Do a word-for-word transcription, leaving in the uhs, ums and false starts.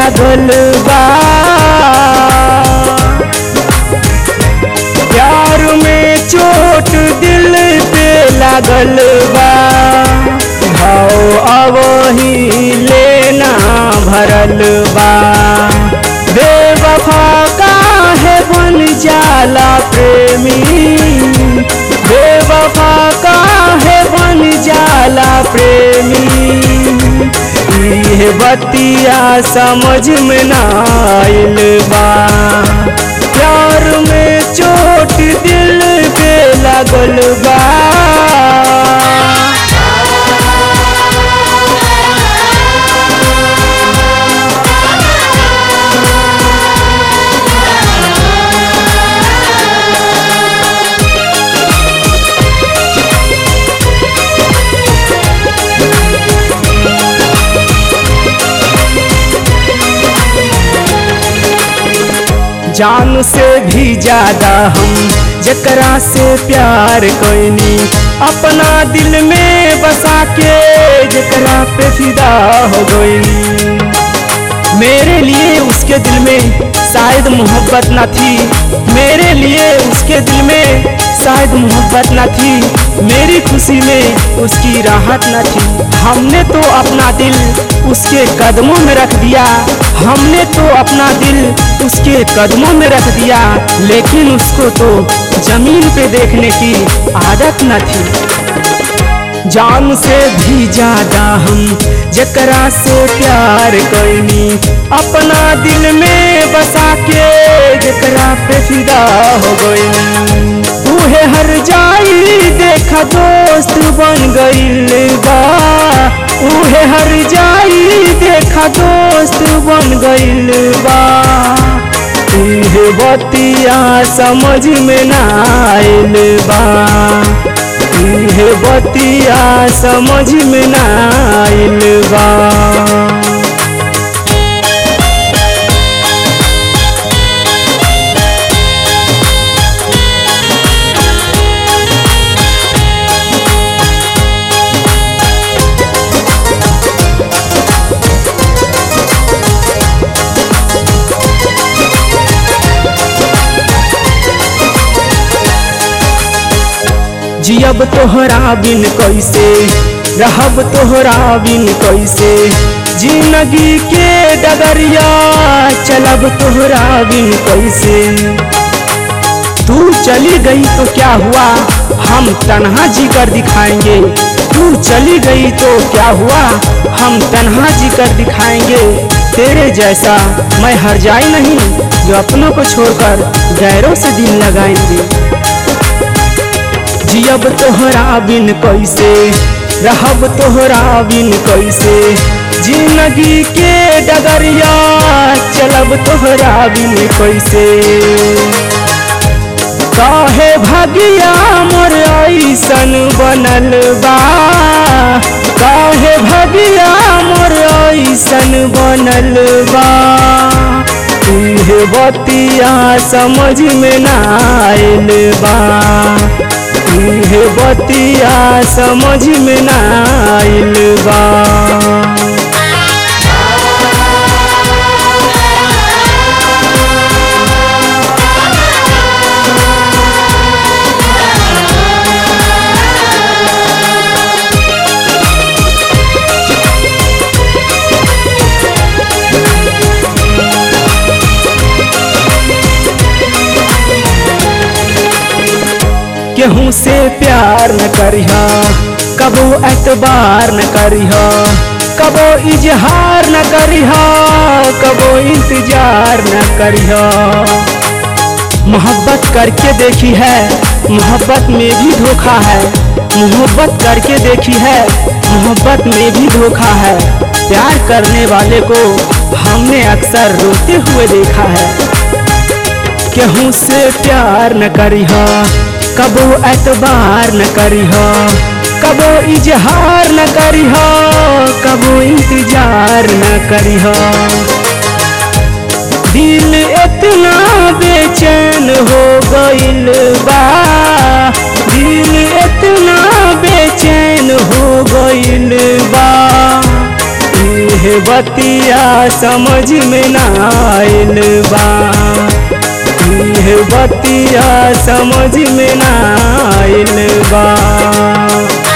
लागल बा। प्यार में चोट दिल पे लागल बा। घाव अवही लेना भरल बा। बेवफा काहे बन जाला प्रेमी। बेवफा काहे बन जाला प्रेमी। ये बतिया समझ में ना आइल बा। प्यार में चोट दिल पे लागल बा। जान से भी ज्यादा हम जकरा से प्यार कोइनी। अपना दिल में बसा के जकरा पे फिदा हो गई। मेरे लिए उसके दिल में शायद मोहब्बत न थी। मेरे लिए उसके दिल में शायद मोहब्बत न थी। मेरी खुशी में उसकी राहत न थी। हमने तो अपना दिल उसके कदमों में रख दिया। हमने तो अपना दिल उसके कदमों में रख दिया। लेकिन उसको तो जमीन पे देखने की आदत न थी। जान से भी ज्यादा हम जकरा से प्यार कोइनी। अपना दिल में बसा के जकरा पे फिदा हो गई। उहे हर जाई देखा दोस्त बन गइल बा। उहे हर जाई देखा दोस्त बन गइल बा। इहे बतिया समझ में ना आइल बा। इहे बतिया समझ में ना आइल बा। जियब तोहरा बिन कैसे रहब तोहरा बिन कैसे। जिंदगी के डगरिया चलब तोहरा बिन कैसे। तू चली गई तो क्या हुआ हम तन्हा जीकर दिखाएंगे। तू चली गई तो क्या हुआ हम तन्हा जीकर दिखाएंगे। तेरे जैसा मैं हर जाई नहीं जो अपनों को छोड़कर गैरों से दिल लगाएंगे। जियब तोहरा बिन कैसे रहब तोहरा बिन कैसे। जिंदगी के डगरिया चलब तोहरा बिन कैसे। काहे भागिया मोर ऐसन बनल बा। काहे भागिया मोर ऐसन बनल बा। इहे बतिया समझ में ना आइल बा। इहे बतिया समझ में ना आइल बा। केहू से प्यार न करिहा कबो एतबार न करिहा। कबो इजहार न करिहा कबो इंतजार न करिहा। मोहब्बत करके देखी है मोहब्बत में भी धोखा है। मोहब्बत करके देखी है मोहब्बत में भी धोखा है। प्यार करने वाले को हमने अक्सर रोते हुए देखा है। केहू से प्यार न करिहा कबो एतबार न करिहा। कबो इजहार न करिहा कबो इंतजार न करिहा। दिल इतना बेचैन हो गइल बा। दिल इतना बेचैन हो गइल बा। इहे बतिया समझ में ना आइल बा, इहे बतिया समझ में ना आइल बा।